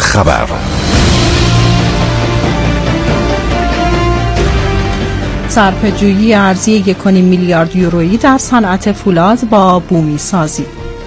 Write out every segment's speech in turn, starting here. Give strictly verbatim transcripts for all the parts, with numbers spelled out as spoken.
خبر. صرفه‌جویی ارزی یک و نیم میلیارد یورویی در صنعت فولاد با بومی سازی.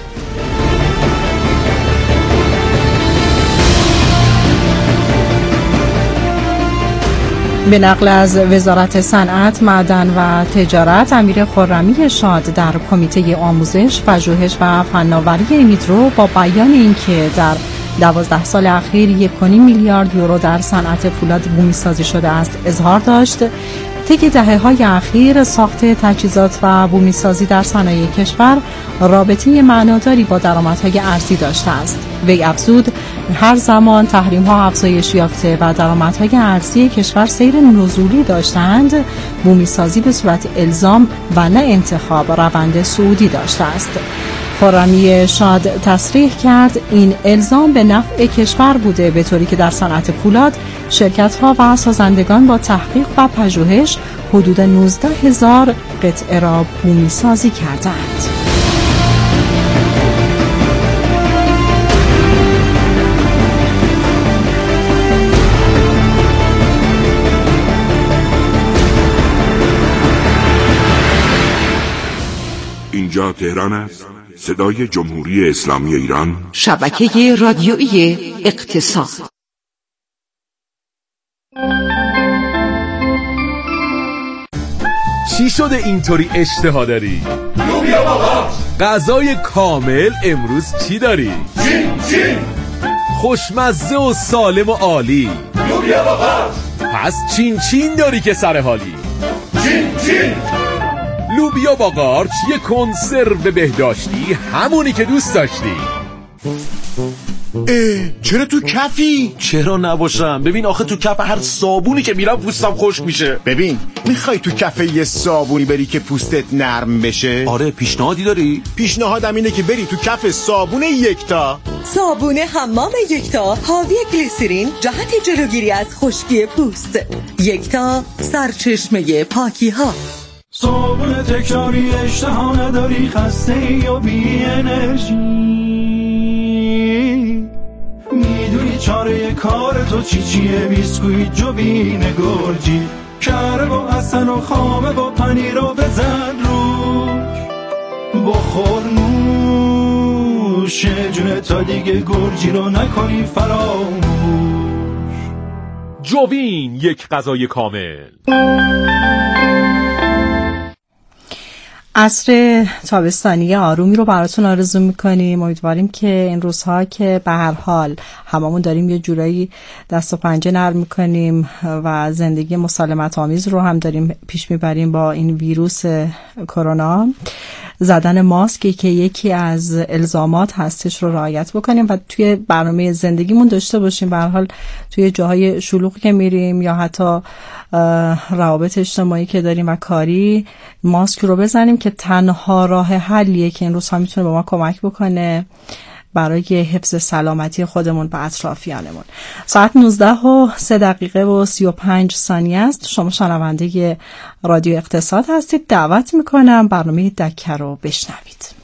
به نقل از وزارت صنعت، معدن و تجارت، امیر خرمی شاد در کمیته آموزش، پژوهش و فناوری میترو با بیان اینکه در دوازده سال اخیر یک و نیم میلیارد یورو در صنعت فولاد بومی سازی شده است اظهار داشت طی دهه‌های اخیر ساخت تجهیزات و بومی سازی در صنایع کشور رابطه معناداری با درآمدهای ارزی داشته است. وی افزود هر زمان تحریم‌ها افزایش یافته و درآمدهای ارزی کشور سیر نزولی داشتند، بومی سازی به صورت الزام و نه انتخاب روند صعودی داشته است. خرمی شاد تصریح کرد این الزام به نفع کشور بوده، به طوری که در صنعت فولاد شرکت‌ها و سازندگان با تحقیق و پژوهش حدود نوزده هزار قطعه را بومی سازی کردند. اینجا تهران است، صدای جمهوری اسلامی ایران، شبکه رادیویی اقتصاد. چی شده اینطوری اشتها داری؟ لوبیا بابا. غذای کامل امروز چی داری؟ چین چین. خوشمزه و سالم و عالی. لوبیا بابا. پس چین چین داری که سر حالی. چین چین. لوبیا با قارچ، یه کنسرو بهداشتی، همونی که دوست داشتی. اه چرا تو کفی؟ چرا نباشم؟ ببین آخه تو کف هر صابونی که میرم پوستم خشک میشه. ببین میخوای تو کف یه صابونی بری که پوستت نرم بشه؟ آره، پیشنهادی داری؟ پیشنهادم اینه که بری تو کف صابون یکتا. صابون حمام یکتا حاوی گلیسرین، جهت جلوگیری از خشکی پوست. یکتا، سرچشمه پاکی ها. صابون تکراری، اشتها نداری، خسته ای یا بی انرژی، میدونی چاره کار تو چی چیه؟ بیسکویت جوین گرجی، کره با حسن و خامه با پنیر رو بزن روش، بخور نوش جونه تا دیگه گرجی رو نکنی فراموش. جوین، یک غذای کامل. عصر تابستانی آرومی رو براتون آرزو میکنیم. امیدواریم که این روزها که به هر حال هممون داریم یه جورایی دست و پنجه نرم میکنیم و زندگی مسالمت آمیز رو هم داریم پیش میبریم با این ویروس کرونا، زدن ماسکی که یکی از الزامات هستش رو رعایت بکنیم و توی برنامه زندگیمون داشته باشیم. به هر حال توی جاهای شلوغی که میریم یا حتی روابط اجتماعی که داریم و کاری، ماسک رو بزنیم که تنها راه حلیه که این روزها میتونه به ما کمک بکنه برای حفظ سلامتی خودمون و اطرافیانمون. ساعت نوزده و سه دقیقه و سی و پنج ثانیه است. شما شنونده رادیو اقتصاد هستید. دعوت میکنم برنامه دکه رو بشنوید.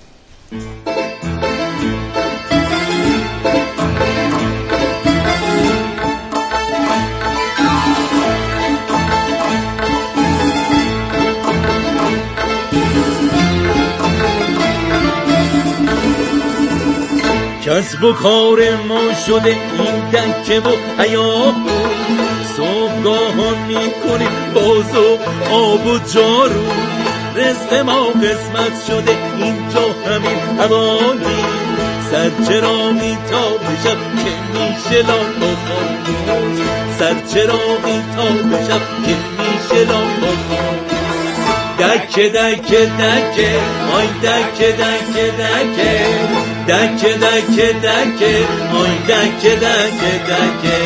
کسب و کار ما شده این دکه و حیاب، صبحگاهان میکنیم باز و آب و جارو، رزق ما قسمت شده اینجا همین حوالی، سر چرا میتابشم که میشه لال و خاموش، سر چرا میتابشم که میشه لال و خاموش. دکه دکه دکه آی دکه دکه دکه دکه دکه دکه آی دکه دکه دکه.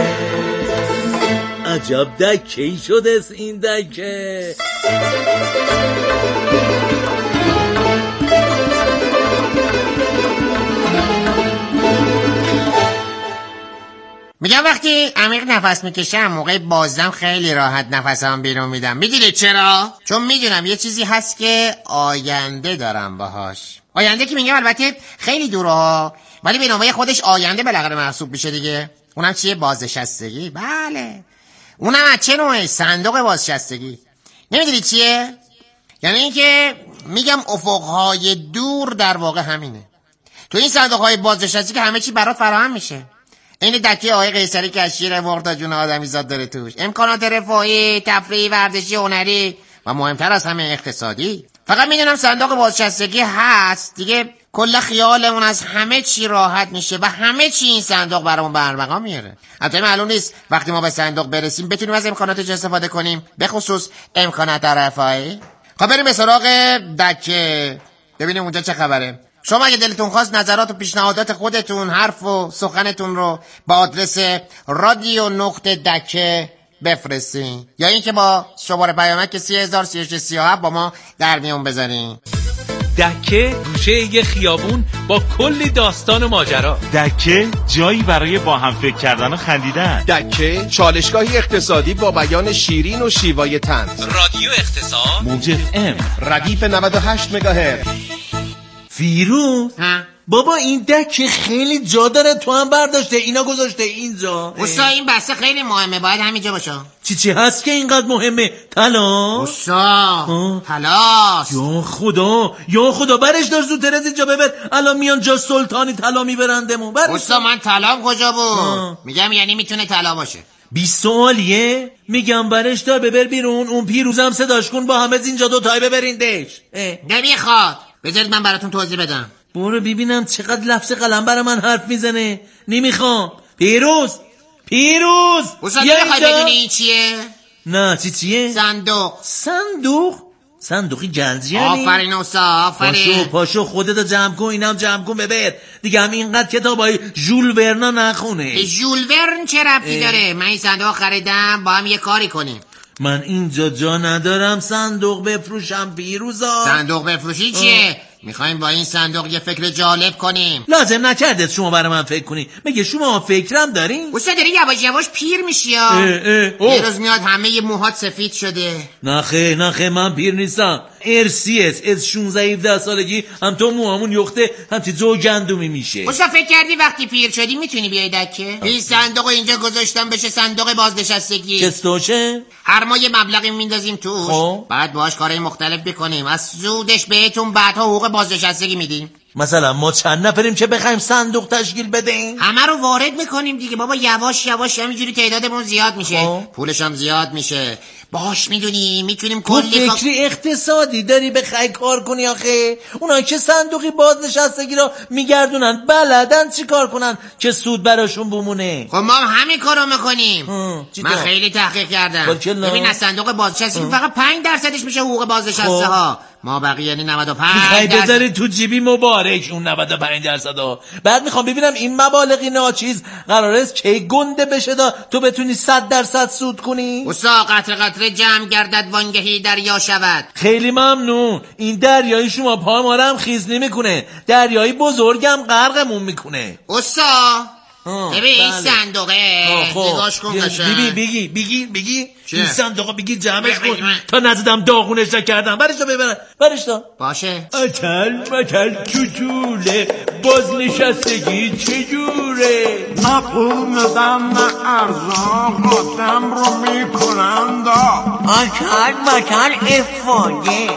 عجب دکه ای شده است این دکه. میگم وقتی عمیق نفس میکشم موقع بازدم خیلی راحت نفسم بیرون میدم. میدونی چرا؟ چون میدونم یه چیزی هست که آینده دارم باهاش. آینده که میگم البته خیلی دوره ها، ولی به نوبه خودش آینده بالاخره محسوب میشه دیگه. اونم چیه؟ بازنشستگی؟ بله اونم از چه نوعه؟ صندوق بازنشستگی. نمیدونی چیه؟ یعنی اینکه میگم افقهای دور در واقع همینه. تو این صندوق های بازنشستی که همه چی برات فراهم میشه. این دکه آقای قیصری که از شیر مرغ تا جون آدمیزاد داره توش. امکانات رفاهی، تفریحی، ورزشی، هنری و مهمتر از همه اقتصادی. فقط میدونم صندوق بازنشستگی هست دیگه، کل خیالمون از همه چی راحت میشه و همه چی این صندوق برامون برمقام میاره. البته معلوم نیست وقتی ما به صندوق برسیم بتونیم از امکاناتش استفاده کنیم، به خصوص امکانات رفاهی. خب بریم به سراغ دکه ببینیم اونجا چه خبره. شما اگه دلتون خواست نظرات و پیشنهادات خودتون، حرف و سخنتون رو با آدرس رادیو نقطه دکه بفرستین یا اینکه با شماره پیامک سی هزار سی و شش سی و هفت با ما در میون بذارین. دکه گوشه یه خیابون با کلی داستان و ماجرا. دکه جایی برای با هم فکر کردن و خندیدن. دکه چالشگاهی اقتصادی با بیان شیرین و شیوای طنز. رادیو اقتصاد موج اف ام ردیف نود و هشت مگاهرتز. فیروز بابا این دکه خیلی جا داره، تو هم برداشته اینا گذاشته اینجا. اوستا این بسته خیلی مهمه، باید همینجا باشه. چی چی هست که اینقدر مهمه؟ طلا؟ اوستا طلاست. یا خدا یا خدا برش دار زودتر از اینجا ببر، الان میان جا سلطانی طلا میبرندمون. اوستا من طلام کجا بود؟ میگم یعنی میتونه طلا باشه. بیست سوالیه؟ میگم برش دار ببر بیرون، اون پیروزم صداش کن با همه اینجا دو تای ببریندش. نمیخواد، بذارید من براتون توضیح بدم. برو ببینم چقدر لفظ قلم برای من حرف میزنه. نمیخوام. پیروز پیروز اوستا نمیخوای بدونی این چیه؟ نه چی چیه؟ صندوق. صندوق؟ صندوقی جلزیانی؟ آفرین اوستا آفرین. پاشو پاشو خودتو جمع کن، اینم جمع کن ببر دیگه. هم اینقدر کتابای ژول ورنا نخونه. ژول ورن چه ربطی داره؟ من این صندوق خریدم، با هم یه کاری کنیم. من اینجا جا ندارم صندوق بفروشم پیروزا. صندوق بفروشی چیه؟ میخوایم با این صندوق یه فکر جالب کنیم. لازم نکردت شما برای من فکر کنی. مگه شما فکرم دارین؟ اوستا داری یواش یواش پیر میشی یا؟ یه روز میاد همه موهات سفید شده. نخه نخه من پیر نیستم. ارسی است. از شانزده هفده سالگی هم تو موهامون یخته هم تی جو گندومی میشه. اوستا فکر کردی وقتی پیر شدی میتونی بیای دکه؟ این صندوق اینجا گذاشتم بشه صندوق بازنشستگی. چستوشه؟ هر ماه یه مبلغی میندازیم توش. خب بعد باهاش کارهای مختلف بکنیم. از سودش بهتون بعدها حقوق بازنشستگی میدیم. مثلا ما چند نفریم که بخوایم صندوق تشکیل بدیم؟ همه رو وارد میکنیم دیگه بابا، یواش یواش همینجوری تعدادمون زیاد میشه. پولش هم زیاد میشه. باش میدونی میتونیم کلی فکری اقتصادی داری بخوای کار کنی آخه؟ اونا که صندوقی بازنشستگی رو میگردونن بلدن چی کار کنن که سود براشون بمونه. خب ما همین کارو میکنیم. من خیلی تحقیق کردم. ببین از صندوق بازنشستگی فقط پنج درصدش میشه حقوق بازنشسته ها. ما بقیه یعنی نود و پنج میخوای بذاری تو جیبی مبارک اون نود و پنج درصد ها. بعد میخوام ببینم این مبالغی ناچیز قراره است کی گنده بشه دا تو بتونی صد درصد سود کنی. اوستا قطره قطره جمع گردد وانگهی دریا شود. خیلی ممنون. این دریای شما پا ما رو هم خیز نمیکنه، دریای بزرگم غرقمون میکنه. اوستا ببین این صندوقه نگاش کن قشنگ. بگی بگی بگی بگی این صندوقه بگی جمعش کن تا نزدم داغونش نکردم. برش تا ببرن برش تا باشه. اتل متل چجوره بازنشستگی چجوره؟ نپوندم نه ارزان خودم رو میکنند. اتل متل افاده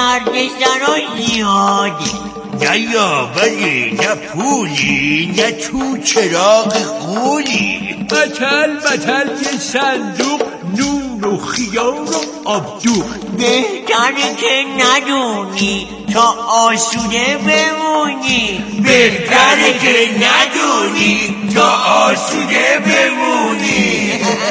گردشن و زیادی. نه یاوری نه پولی نه تو چراغ قولی. بتل بتل یه صندوق نون و خیار و آبدوغ. بهتره که ندونی تا آسوده بمونی. بهتره که ندونی تا آسوده بمونی.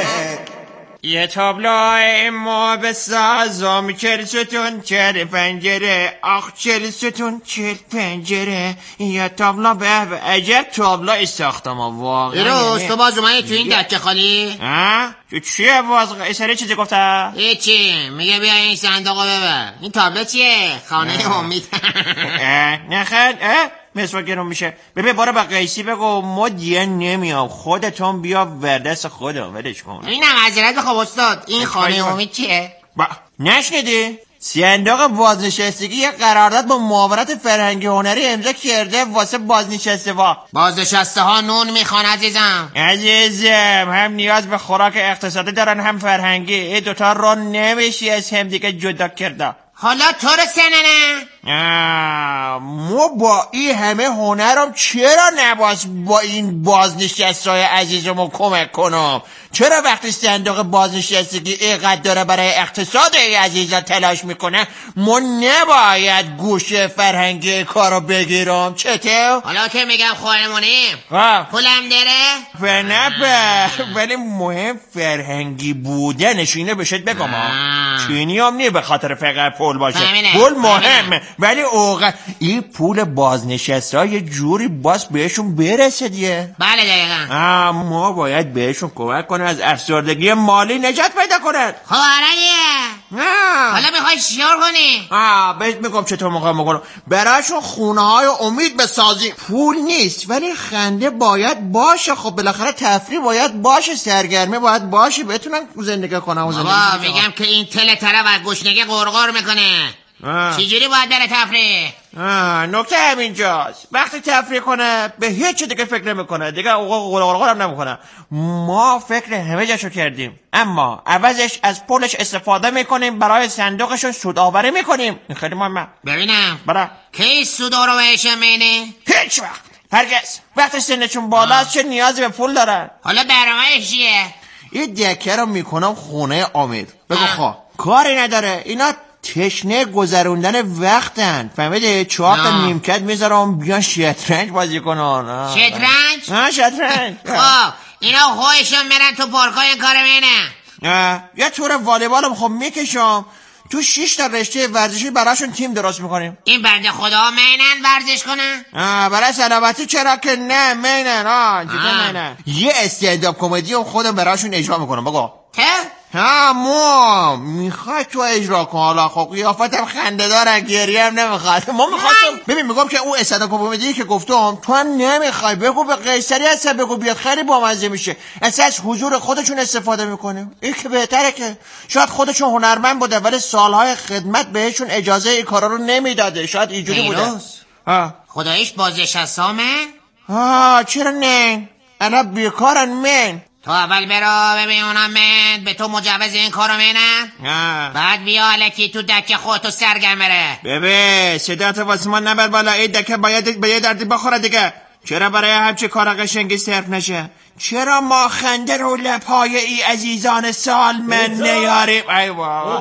یه تابلو ما بسازم، چل ستون چل پنجره، آخ چل ستون چل پنجره. یه تابلو به عجب تابلو ساختم واقعا. ایروز تو باز اومدی تو این دکه خالی؟ ها؟ تو چیه باز اسره چیزی گفته؟ هیچی، میگه بیا این صندوقو ببر. این تابلو چیه؟ خانه امید. نخد اه مسوا گرون میشه. ببین بارا با قیسی بگو ما دیگه نمیام، خودتون بیا وردست خودم ولش کن. اینم معذرت بخوام استاد، این خانه امید چیه؟ با نشنیدی؟ صندوق بازنشستگی یه قرارداد با معاونت فرهنگی هنری امضا کرده واسه بازنشسته ها. بازنشسته ها نون میخوان عزیزم. عزیزم هم نیاز به خوراک اقتصادی دارن هم فرهنگی. این دوتا رو نمیشه از هم دیگه جدا کرده. حالا تو رو سننه ما با این همه هنرم چرا نباز با این بازنشسته‌های عزیزمون کمک کنم؟ چرا وقتی صندوق بازنشستگی اینقدر داره برای اقتصاد این عزیزا تلاش میکنه ما نباید گوشه فرهنگی کارو بگیرم؟ چطور؟ حالا که میگم خودمونیم پولم داره؟ فنپه ولی مهم فرهنگی بودنش. اینه بشت بگم چینی هم نیه به خاطر فقط پول باشه. پول مهمه ولی اوقات این پول بازنشسته ها یه جوری باز بهشون برسه دیگه. بله دقیقا. ما باید بهشون کمک کنه از افسردگی مالی نجات پیدا کنن. خب آره حالا میخوای شیار کنی؟ آه بهت میگم چطور میخوام بکنم. براشون خونه های امید بسازیم. پول نیست ولی خنده باید باشه. خب بالاخره تفریح باید باشه، سرگرمی باید باشه، بتونن زندگی کنن. بابا میگم که این تل طرف از گشنگی قرقر میکنه. چجوری باید بره تفریح؟ نکته همینجاست. وقتی تفریح کنه به هیچ دیگه فکر نمیکنه دیگه. اوقا قلقل هم نمیکنه. ما فکر همه جاشو کردیم اما عوضش از پولش استفاده میکنیم برای صندوقشو سودآوری میکنیم. این خیلی مهمه. ببینم برا کی سودا رو بهش مینه؟ هیچ وقت هرگز. وقتی سنشون بالاست چه نیازی به پول دارن؟ حالا برنامه‌اش چیه؟ این دکه رو میکنم خونه امید. بگو خواه کاری نداره. اینا تشنه گذروندن وقتن. فهمیده؟ چهار تا نیمکت میذارم بیان شطرنج بازی کنن. شطرنج؟ ها شطرنج. خب اینا خودشون میرن تو پارکای این کارو مینه. یه تور والیبالم خب میکشم تو شش تا رشته ورزشی براشون تیم درست میکنیم. این بنده خدا مینن ورزش کنن؟ آه برای سلامتی چرا که نه مینن. آه چطور مینن. یه استندآپ کمدی هم خودم براشون اجرا میکنم. بگو که؟ ها مو میخوای تو اجرا کن. حالا خب قیافتم خنده داره گریه هم نمیخواد. ما میخواستم ببین میگم که اون استندآپ کمدی که گفتم تو هم نمیخوای. بگو به قیصری اصلا بگو بیاد خیلی بامزه میشه. اصلا از حضور خودشون استفاده میکنه. این که بهتره. که شاید خودشون هنرمند بوده ولی سالهای خدمت بهشون اجازه این کارا رو نمیداده. شاید اینجوری بوده. ها خداییش بازنشسته‌امه؟ ها چرا نه الان بیکارن من. تو اول برو ببین اونا من به تو مجوز این کارو مینن. بعد بیا الکی تو دکه خودتو سرگرم بره. ببین صدات واسه ما نبر بالا. این دکه باید به یه دردی بخوره دیگه. چرا برای همچه کار قشنگی صرف نشه؟ چرا ما خنده رو لپای ای عزیزان سال من نیاریم؟ ای بابا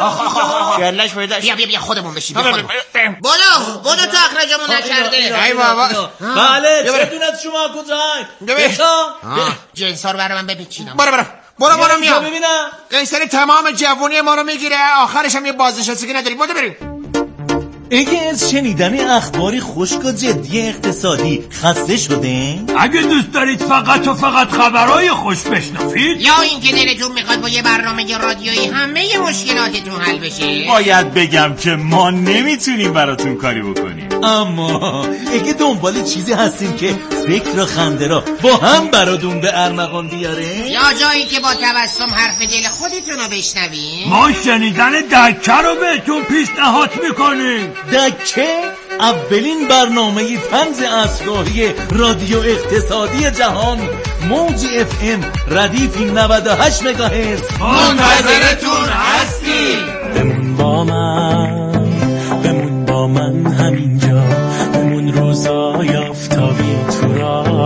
شلش پیدا. بیا بیا بیا خودمون بشیم. بیا خودمون. بولو بولو تو اخراجمون نکرده. ای بابا بله چطور از شما کجایی؟ بسا جنسا رو برای من بپیچینم. برو برو برو برو میام. ببینم قیصری تمام جوونی ما رو میگیره آخرش هم یه بازنشستگی نداری. برو بریم. اگه از شنیدن اخباری خشک و جدی اقتصادی خسته شده؟ اگه دوست دارید فقط و فقط خبرهای خوش بشنوید یا اینکه دلتون میخواد با یه برنامه رادیویی همه مشکلاتتون حل بشه، باید بگم که ما نمیتونیم براتون کاری بکنیم. اما اگه دنبال چیزی هستیم که فکر و خنده را با هم براتون به ارمغان بیاره، یا جایی که با تبسم حرف دل خودتون رو بشنویم، ما شنیدن دکه رو بهتون پیشنهاد میکنیم. دکه اولین برنامه طنز اسراری رادیو اقتصادی جهان، موج اف ام ردیف نود و هشت مگاهرتز. منتظرتون هستیم. بمون با من، بمون با من همینجا، بمون روزای آفتابی تو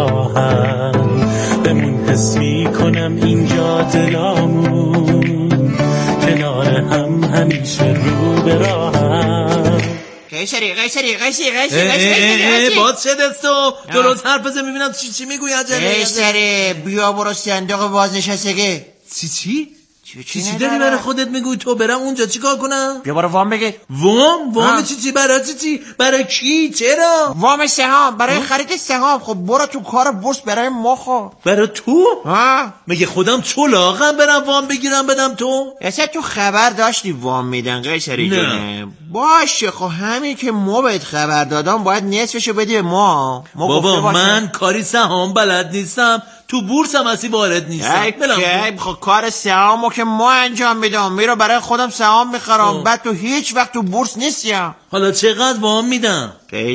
راهم، بمون حس میکنم اینجا دلامون کنار هم همیشه رو به راهم. قیصری قیصری قیصری قیصری قیصری باد شد استو درست حرف بزن ببینم چی چی میگوی عجله. قیصری بیا برو صندوق بازنشستگی. چی چی؟ چی چی, چی داری برای خودت میگوی؟ تو برم اونجا چیکار کنم؟ بیا برو وام بگیر. وام؟ وام چی چی برای چی چی؟ برای کی؟ چرا؟ وام سهام، برای خرید سهام. خب برو تو کار بورس برای ما. خب برای تو؟ ها مگه خودم چلاقم برم وام بگیرم بدم تو؟ اصلا تو خبر داشتی وام میدن قیصری جونه؟ باشه خب همین که ما بهت خبر دادم باید نصفشو بدی به ما. بابا من کاری سهام بلد نیستم، تو بورس هم اصی وارد نیستم. ای خب کار سهامو که ما انجام میدم، میرو برای خودم سهام میخرم، بعد تو هیچ وقت تو بورس نیستیم. حالا چقدر وام میدم؟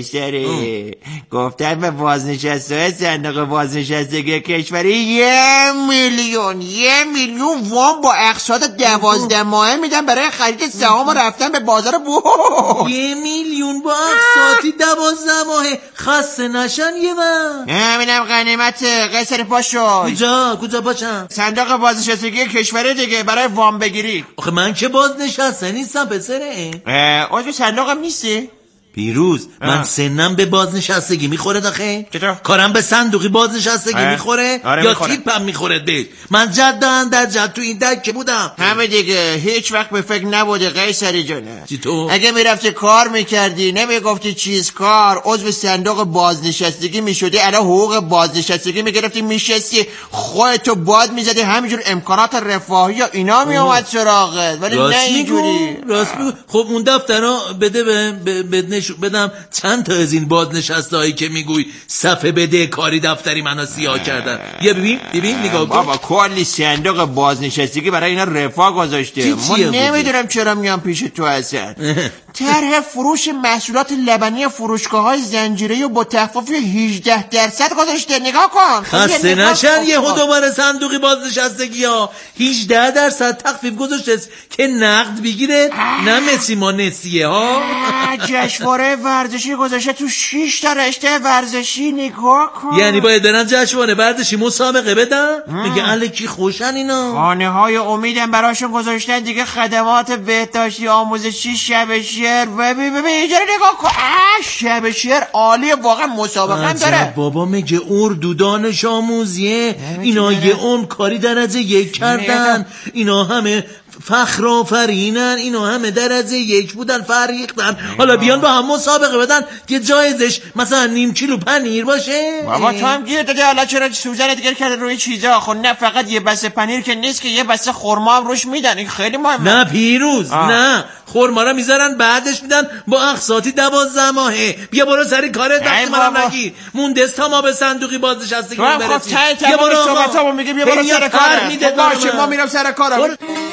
قیصری گفتن به بازنشسته صندوق بازنشستگی کشوری یه میلیون یه میلیون وام با اقساط دوازده ماهه میدن برای خرید سهام و رفتن به بازار بورس. یه میلیون با اقساطی دوازده ماهه؟ خسته نشن یه من. همینم غنیمت. قیصری پاشو. کجا کجا پاشم؟ صندوق بازنشستگی کشوری دیگه، برای وام بگیری. آخه من که بازنشسته نیستم پسره. عضو صندوقم نیستی؟ پیروز من سنم به بازنشستگی میخوره داخل؟ چطور؟ کارم به صندوقی بازنشستگی میخوره؟ آره یا میخوره. تیپم میخوره به من جدن در جد تو این دکه بودم. همه دیگه هیچ وقت به فکر نبوده قیصری جانه. چطور؟ اگه میرفتی کار میکردی نمیگفتی چیز کار، عضو صندوق بازنشستگی میشدی، الان حقوق بازنشستگی میگرفتی میشستی خودتو باد میزدی، همینجور امکانات رفاهی یا اینا میومد سراغت، ولی نه اینجوری. راست میگو. خب اون دفترا بده به بدنش بدم چند تا از این بازنشسته هایی که میگوی صفحه بده کاری دفتری منو سیاه کردن. یه ببین ببین نگاه کن بابا کلی صندوق بازنشستگی برای اینا رفاه گذاشته. ما نمیدونم چرا میام پیش تو اصلا. طرح فروش محصولات لبنی فروشگاه های زنجیره‌ای با تخفیف هجده درصد گذاشته. نگاه کن. خسته نشن یهو دوباره صندوقی بازنشستگی ها هجده درصد تخفیف گذاشته که نقد بگیره، نه مسی ما نسیه ها. جشنواره ورزشی گذاشته تو شش تا رشته ورزشی. نگاه کن. یعنی باید برن جشنواره ورزشی مسابقه بدن؟ میگه الکی خوشن اینا. خانه های امیدم براشون گذاشتن دیگه، خدمات بهداشتی آموزشی، شب شعر. ببین ببین اینجا نگاه کن. شب شعر عالیه واقعا، مسابقه هم داره. بابا میگه اردو دانش آموزیه، اینا یه عمر کاری درجه یک کردن، اینا همه فخر آفرینن، اینا همه درجه یک بودن فریختن، حالا بیان با هم مسابقه بدن که جایزش مثلا نیم کیلو پنیر باشه. بابا تو هم گیر دادی، حالا چرا سوزن دیگر کرده روی چیزا؟ خب نه فقط یه بسته پنیر که نیست که یه بسته خرما هم روش میدن، این خیلی مهمه. نه پیروز آه. نه خرما رو میذارن بعدش میدن با اقساطی دوازده ماهه. بیا برو سری کارت وقتی منم نگیر مونده است تا ما به صندوقی بازنشستگی برسیم. بیا برو صحبتامو میگه بیا برو سر کارت. باشه ما میرم سر کارم.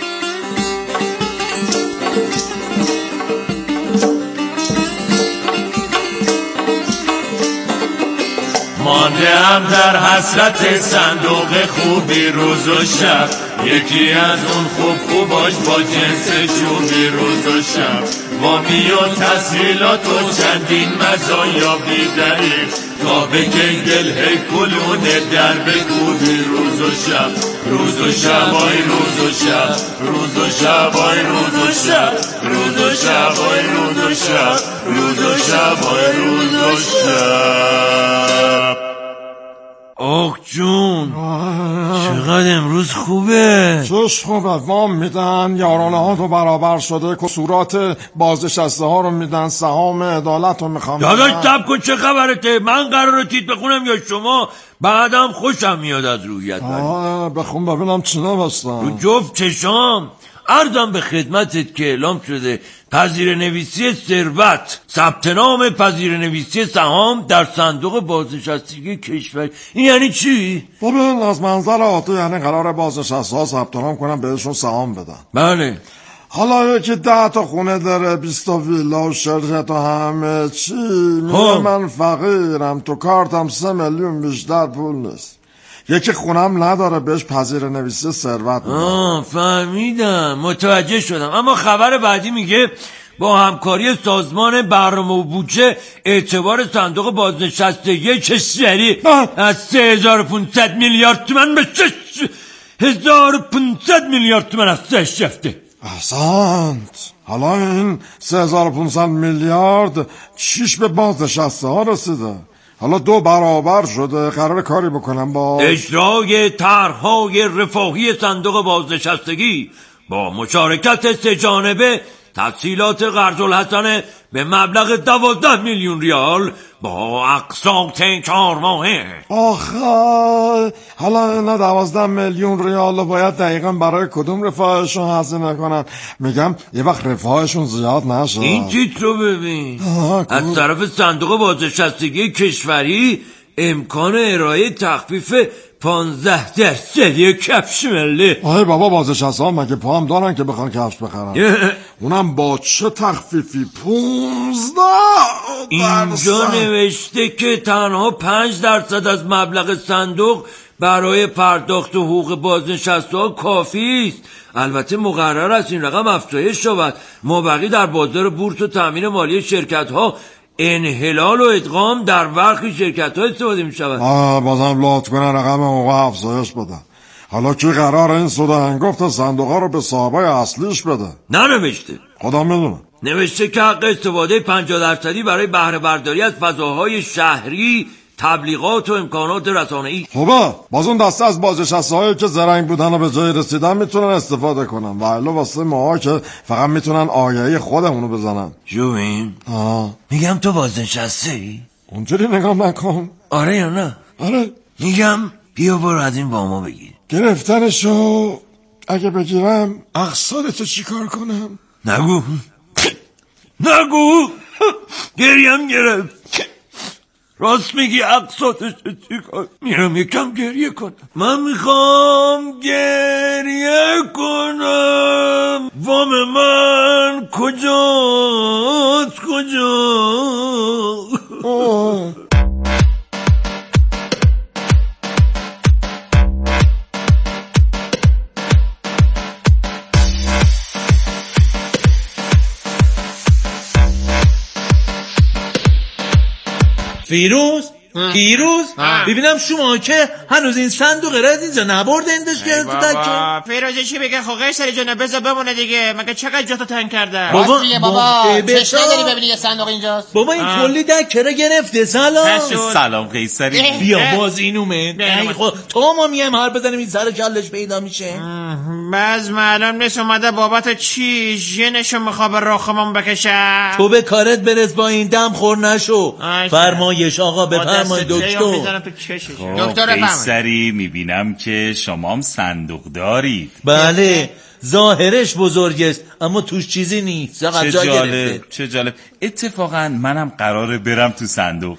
ماندم در حسرت صندوق خوبی روز و شب، یکی از اون خوب خوباش با جنس شوبی روز و شب، وامی و تسهیلات و چندین مزایا بیدری، تا بگه دل هی کلونه در بکوبی روز و شب، روز و شب آی روز و شب، روز و شب آی روز و شب، روز و شب آی روز و شب، روز و شب آی روز و شب. آخ جون چقدر امروز خوبه. چش خوبه، وام میدن، یارانه ها تو برابر شده، کسورات بازنشسته ها رو میدن، سهام عدالت رو میخوام. داداش تب کن چه خبرته؟ من قراره تیت بخونم یا شما؟ بعدم خوشم میاد از رویت. آه بخون ببینم چی نوشتم. رو جفت چشام عرضم به خدمتت که اعلام شده پذیر نویسی ثروت، ثبت نام پذیر نویسی سهام در صندوق بازنشستگی کشور. این یعنی چی؟ ببین از منظر عادی یعنی قرار بازنشسته ها ثبت نام کنن بهشون سهام بدن. بله. حالا یکی ده تا خونه داره، بیست تا ویلا و شرکت و همه چی، میگه من فقیرم، تو کارتم سه میلیون بیشتر پول نیست. یکی خونم نداره بهش پذیر نویسی ثروت میدن. آه فهمیدم، متوجه شدم. اما خبر بعدی میگه با همکاری سازمان برنامه و بودجه اعتبار صندوق بازنشستگی کشوری از سه هزار و پونصد میلیارد تومان به شش هزار و پونصد میلیارد تومان افزایش یافته. احسنت. حالا این سه هزار و پونصد میلیارد چیش به بازنشسته ها رسیده؟ حالا دو برابر شده، قرار کاری بکنم با اجرای طرح‌های رفاهی صندوق بازنشستگی با مشارکت سه جانبه، تسهیلات قرض الحسنه به مبلغ دوازده میلیون ریال با اقساط چهار ماهه. آخه حالا اینا دوازده میلیون ریال باید دقیقا برای کدوم رفاهشون هزینه کنن؟ میگم یه وقت رفاهشون زیاد نشه. این تیتر رو ببین. از طرف صندوق بازنشستگی کشوری امکان ارائه تخفیف پانزده درصدی کفش ملی. آه بابا بازنشسته ها مگه پا هم دارن که بخوان کفش بخرن؟ اونم با چه تخفیفی؟ پونزده اینجا نوشته که تنها پنج درصد از مبلغ صندوق برای پرداخت حقوق بازنشسته ها کافی است. البته مقرر است این رقم افزایش شود. مابقی در بازار بورس و تامین مالی شرکت ها انحلال و ادغام در برخی شرکت ها استفاده می شود. آه بازم لطف کنن رقم حقوق افزایش بدن. حالا کی قرار این سود هنگفت صندوق ها رو به صاحبای اصلیش بده؟ ننوشته. خدا میدونه. نوشته که حق استفاده پنجاه درصدی برای بهره برداری از فضاهای شهری، تبلیغات و امکانات رسانه‌ای. خوبه باز اون دسته از بازنشسته هایی که زرنگ بودن و به جای رسیدن میتونن استفاده کنن و الا واسه ما که فقط میتونن آگهی خودمونو بزنن. جوین آه میگم تو بازنشسته ای؟ اونجوری نگاه نکن. آره یا نه؟ آره. میگم بیا برو از این واما بگیر. گرفتنشو اگه بگیرم اقساطتو چی کار کنم؟ نگو نگو گریم گرفت. راست میگی اقساطش چیکار؟ میرم یکم گریه کنم. من میخوام گریه کنم. وام من کجاست کجا؟ فیروز فیروز ببینم شما که هنوز این صندوق را از اینجا نبردندش که بابا فیروزه چی بگه؟ خب قیصری جونه بذار بمونه دیگه. مگه چقدر جاتو تنگ کرده؟ بابا بابا چش نداری ببینی یه صندوق اینجاست؟ بابا این کلی دکه را گرفته. سلام سلام قیصری. بیا باز این اومد. ای خود تو ما میایم هر بزنیم این سر کلش پیدا میشه. باز معلوم نیست اومده بابت چی ژنشو میخواد به رخمون بکشه. تو به کارت برس با این دم خور نشو. فرمایش آقا بفرمایید دکتر. دکتر قیصری میبینم که شما هم صندوق دارید. بله ظاهرش بزرگ است اما توش چیزی نیست. چه جالب چه جالب. اتفاقا منم قراره برم تو صندوق.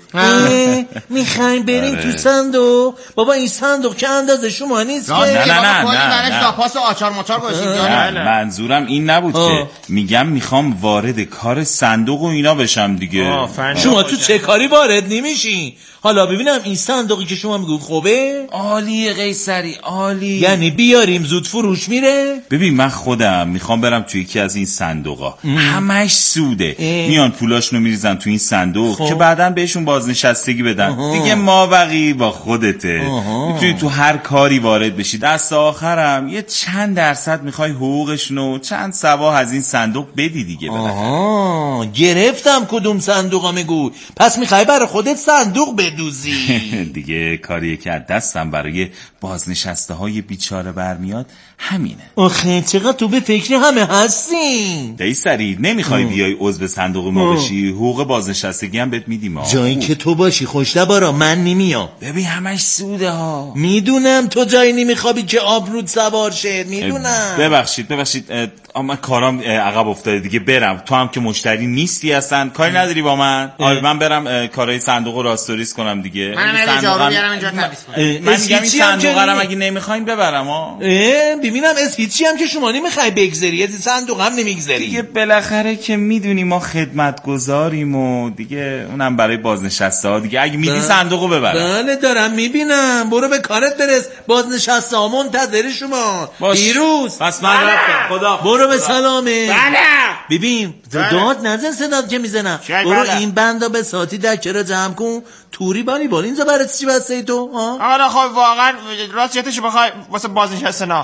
میخوایم بریم تو صندوق؟ بابا این صندوق که اندازه شما نیست که. نه نه نه نه نه پاس آچار ماچار گوشید. منظورم این نبود که میگم میخوام وارد کار صندوق و اینا بشم دیگه. شما تو چه کاری وارد نمیشین؟ حالا ببینم این صندوقی که شما میگو خوبه؟ عالیه قیصری عالی. یعنی بیاریم زود فروش میره؟ ببین من خودم میخوام برم توی یکی از این صندوقا. همش سوده. اه. میان پولاشونو میریزن تو این صندوق خوب. که بعدن بهشون بازنشستگی بدن. اه. دیگه ما بقی با خودته. میتونی تو هر کاری وارد بشی. دست آخرم یه چند درصد میخوای حقوقشونو چند سباه از این صندوق بدی دیگه. آها گرفتم کدوم صندوقا میگو. پس میخوای برای خودت صندوق بدوزی؟ دیگه کاریه که از دستم برای بازنشسته های بیچاره برمیاد همینه. آخه چقدر تو به فکر همه هستین. قیصری نمیخوای بیای عضو صندوق ما بشی؟ حقوق بازنشستگی هم بهت میدیم. جایی که تو باشی خوش نبارا من نمیام. ببین همش سوده ها. میدونم تو جایی نمیخوابی که آبرود سوار شد. میدونم. ببخشید ببخشید اما کارام عقب افتاده دیگه. برم تو هم که مشتری نیستی اصلا کاری نداری با من. آره من برم کارهای صندوق رو راستوریس کنم دیگه. من میرم جارو بیارم اینجا تمیز کنم. من میگم این صندوق رو اگه نمیخواین ببرم ها. ببینم از هیچی هم که شما نمیخوای بگذری از این صندوق هم نمیگذری دیگه. بالاخره که میدونی ما خدمتگزاریم و دیگه اونم برای بازنشسته ها دیگه. اگه میدی صندوقو ببرم. بله دارم میبینم. برو به کارت برس. بازنشسته ها منتظر شما. پیروز پس من رفتم. خدا برو به سلامه. بله ببین داد نزن صدات که میزنم. برو بله. این بندا به ساعتی دکه رو جمع کن. توری بانی بال اینجا برای چی بسته ای تو؟ آره خب واقعا راستیتش بخوای واسه بازنشسته نا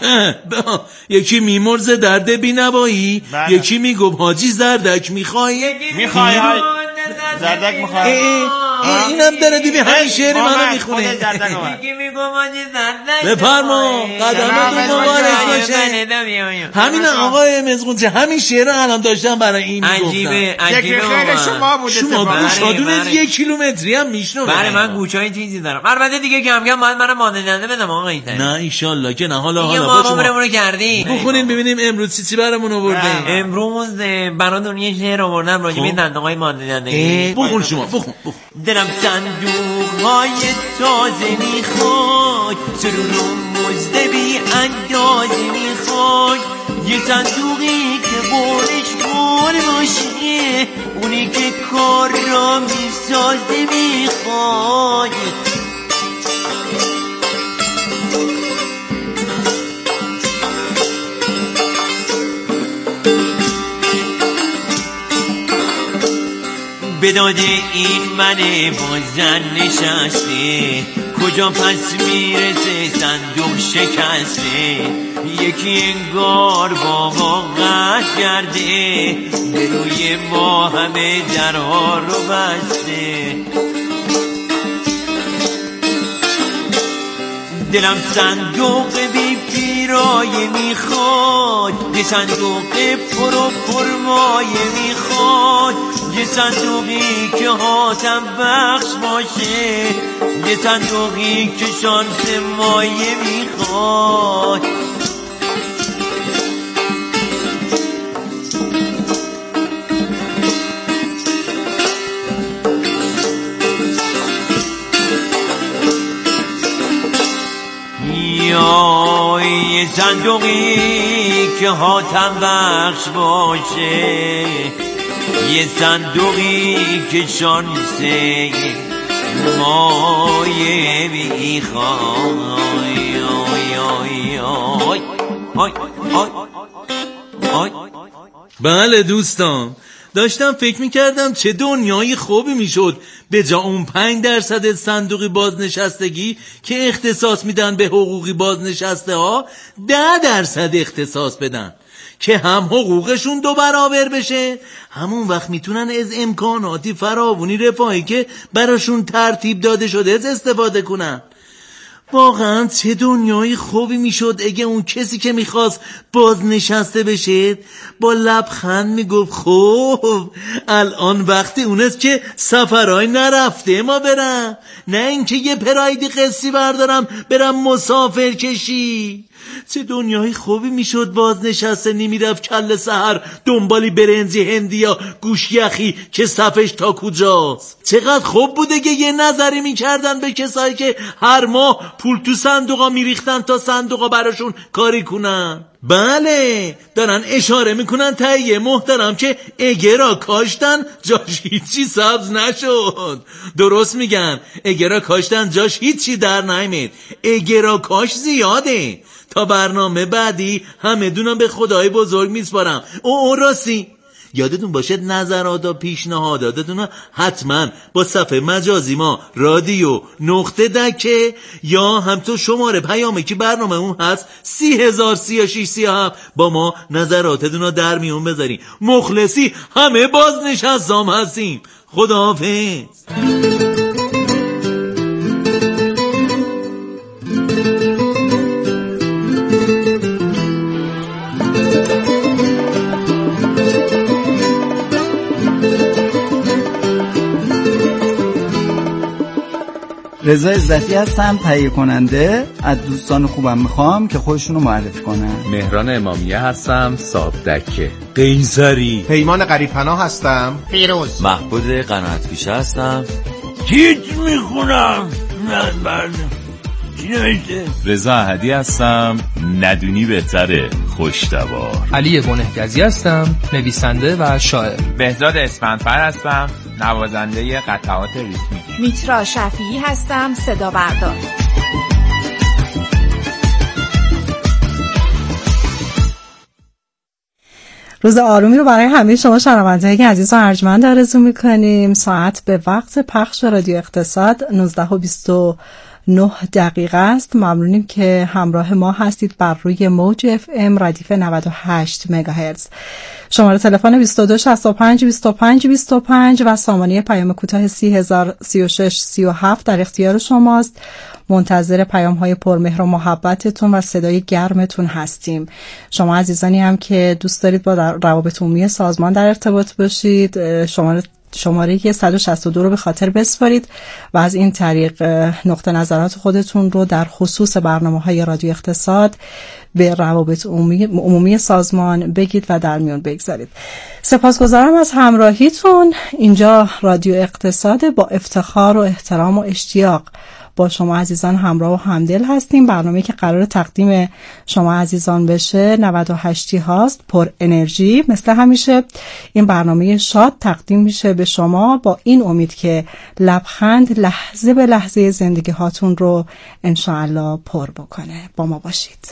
یکی میمرزه درد بینوایی. بله. یکی میگم حاجی زردک میخوای میخوای زردک میخوای. اینم داره دیبی همین شعر منو میخونه. یکی میگم حاجی زردک بفرما قدمتون مبارک باشه. همین آقای مزغونچه همین شعر الان داشتم برای این میگفتم. عجیبه عجیبه شما بوده. شما گوشادون از یک کیلومتری هم میشنوه. بله من گوشای چیزی دارم. البته دیگه کم کم باید منم ماندنده بدم آقا قیصری. نه ان شاء الله که نه. حالا حالا ما عمرمون کردی. بخونین ببینیم امروز چی چی برامون آورده. امروز براتون یه شعر آوردم راجع به دندونای ماندنده. بخون شما بخون, بخون. دلم صندوق های تازه میخواد، سرور و مزده بی اندازه میخواد، یه صندوقی که بارش بار باشه، اونی که کار را میسازه میخواد. به داده این من با زن نشسته، کجا پس میرسه صندوق شکسته، یکی انگار بابا قصد کرده، به روی ما همه درها رو بسته. دلم صندوق بی پیرایه میخواد، یه صندوق پر و پرمایه میخواد، یه صندوقی که حاتم بخش باشه، یه صندوقی که شانس مایه میخواد. یا یه صندوقی که حاتم بخش باشه، یه صندوقی که شانسه مایه میخواد. بله دوستان، داشتم فکر میکردم چه دنیای خوبی میشد به جا اون پنج درصد صندوقی بازنشستگی که اختصاص میدن به حقوقی بازنشسته ها ده درصد اختصاص بدن که هم حقوقشون دو برابر بشه، همون وقت میتونن از امکاناتی فراوانی رفاهی که براشون ترتیب داده شده از استفاده کنن. واقعا چه دنیای خوبی میشد اگه اون کسی که میخواست بازنشسته بشه با لبخند میگفت خب الان وقتی اونست که سفرهای نرفته ما برم، نه اینکه یه پرایدی قصی بردارم برم مسافر کشی. چه دنیای خوبی میشد بازنشسته نمیرفت کل سحر دنبالی برنزی هندی یا گوش یخی که صفش تا کجاست. چقدر خوب بوده که یه نظری میکردن به کسایی که هر ماه پول تو صندوقا میریختن تا صندوقا براشون کاری کنن. بله دارن اشاره میکنن تهیه محترم که اگرا کاشتن جاش هیچی سبز نشد. درست میگن، اگرا کاشتن جاش هیچی در نیامد، اگرا کاش زیاده. تا برنامه بعدی همه دونم به خدای بزرگ میسپارم. او او راستی یادتون باشه نظرات و پیشنهاداتتون حتما با صفحه مجازی ما رادیو نقطه دکه یا هم تو شماره پیامه که برنامه اون هست سی هزار سی و شیش سی و هفت با ما نظراتتون رو در میون بذارین. مخلصی همه بازنشستام هستیم. خداحافظ. رضا عزتی هستم، تهیه کننده. از دوستان خوبم میخوام که خودشونو معرفی کنن. مهران امامیه هستم، صاحب دکه. قیصری. پیمان قریب‌پناه هستم. فیروز. محمود قناعت‌پیشه هستم. چیت میخونم نه برده چی نوشته؟ رضا احدی هستم، ندونی بهتره، خوشتبار. علی بنهگزی هستم، نویسنده و شاعر. بهزاد اسفندفر هستم، نوازنده قطعات ریتمیک. میترا شفیعی هستم، صدا بردار. روز آرومی رو برای همه شما شنوندگان عزیز و ارجمند آرزو میکنیم. ساعت به وقت پخش رادیو اقتصاد نوزده و بیست و نه دقیقه است. ممنونیم که همراه ما هستید بر روی موج اف ام ردیف نود و هشت مگاهرتز. شماره تلفن بیست و دو شصت و پنج بیست و پنج بیست و پنج و سامانه پیام کوتاه سی هزار سی و شش سی و هفت در اختیار شماست. منتظر پیام های پرمهر و محبتتون و صدای گرمتون هستیم. شما عزیزانی هم که دوست دارید با روابط عمومی سازمان در ارتباط باشید، شماره شماره صد و شصت و دو رو به خاطر بسپارید و از این طریق نقطه نظرات خودتون رو در خصوص برنامه‌های رادیو اقتصاد به روابط عمومی, عمومی سازمان بگید و در میون بگذارید. سپاسگزارم از همراهیتون. اینجا رادیو اقتصاد با افتخار و احترام و اشتیاق با شما عزیزان همراه و همدل هستیم. برنامه‌ای که قرار تقدیم شما عزیزان بشه نود و هشت هاست، پر انرژی. مثل همیشه این برنامه شاد تقدیم میشه به شما با این امید که لبخند لحظه به لحظه زندگی هاتون رو انشاءالله پر بکنه. با ما باشید.